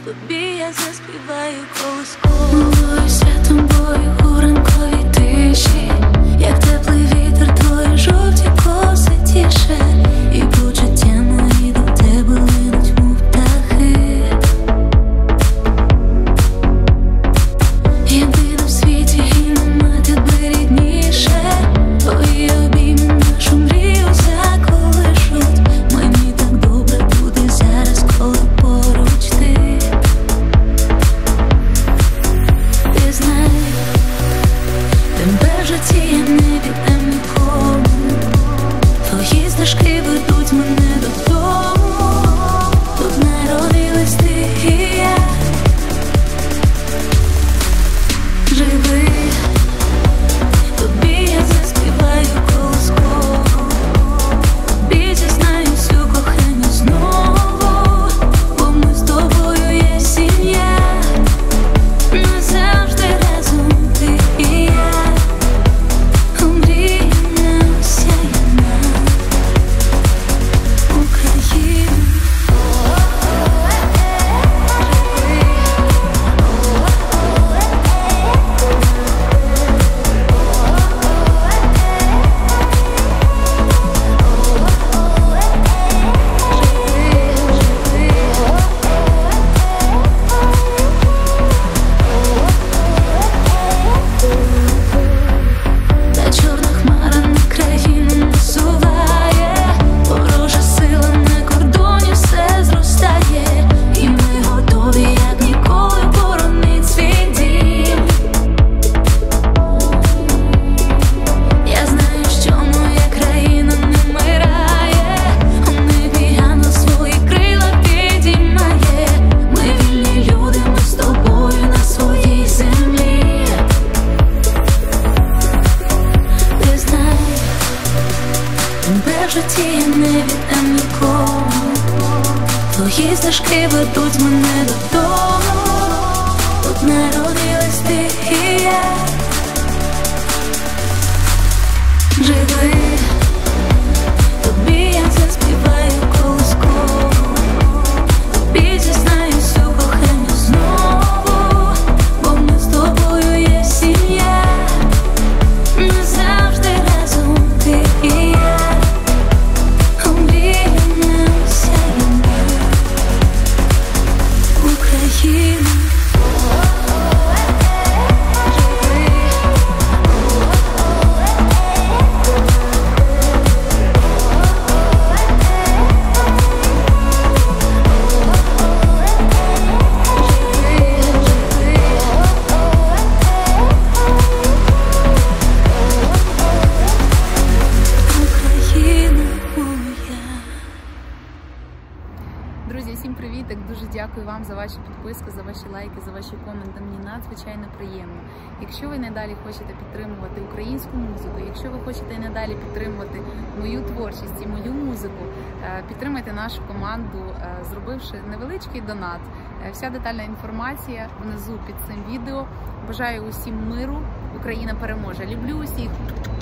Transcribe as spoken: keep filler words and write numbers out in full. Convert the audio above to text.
тобі я заспіваю колискову. Милую святом бою у ранковій тиші, як теплий вітер, твої жовті коси тіше, і почуття мої до тебе линуть, мов птахи. Єдина в світі і нема тебе рідніше, твої обійми нашу мрію заколишуть. Мені так добре буде зараз, коли поруч ти. Ти знаєш, тебе в житті я не віддам нікому. Твої стежки ведуть мене додому. Тут народилась ти і я. Живи, тобі я заспіваю колискову. Тобі зізнаюсь у коханні знову, бо ми з тобою є сім'я. Назавжди разом ти і я. Омріяна, осяяна Україна. Та чорна хмара на країну насуває, ворожа сила на кордоні все зростає, і ми готові, як ніколи, боронить свій дім. Я знаю, що моя країна не вмирає, у небі ангел свої крила підіймає. Ми вільні люди, ми з тобою на своїй землі. Ти знаєш, тебе в житті я не віддам нікому. Твої стежки ведуть мене додому. Тут народилась ти і я. Живи, тобі я заспіваю колискову. Тобі зізнаюсь у коханні знову, бо ми з тобою є сім'я. Назавжди разом ти і я. Омріяна, осяяна Україна. Україна моя. Друзі, всім привіток! Дуже дякую вам за ваші підписки, за ваші лайки, за ваші коменти. Мені надзвичайно приємно. Якщо ви надалі хочете підтримувати українську музику, якщо ви хочете і надалі підтримувати мою творчість і мою музику, підтримайте нашу команду, зробивши невеличкий донат. Вся детальна інформація внизу під цим відео. Бажаю усім миру. Україна переможе. Люблю усіх!